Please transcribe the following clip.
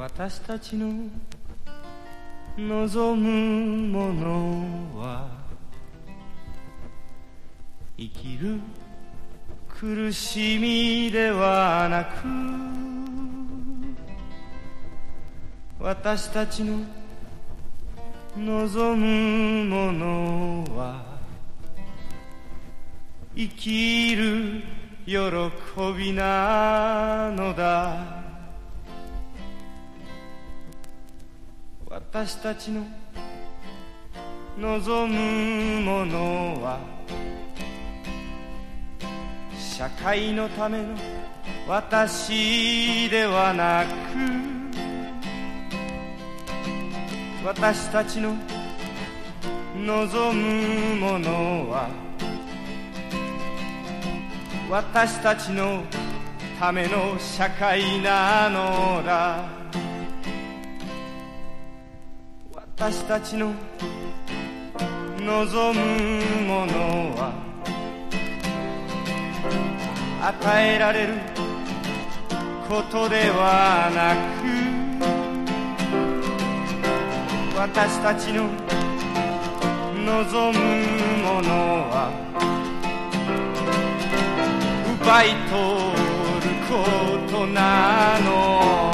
私たちの望むものは生きる苦しみではなく、私たちの望むものは生きる喜びなのだ。私たちの望むものは社会のための私ではなく、私たちの望むものは私たちのための社会なのだ。私たちの望むものは与えられることではなく、私たちの望むものは奪い取ることなの